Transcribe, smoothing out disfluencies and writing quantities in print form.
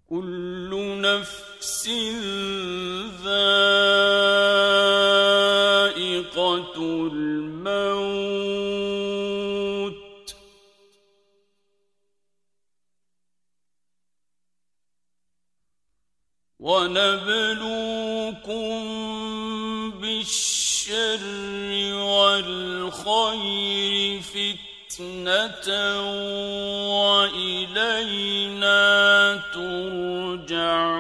كل نفس ذائقة الموت ونبلوكم بالشر والخير فتنة وإلينا ترجعون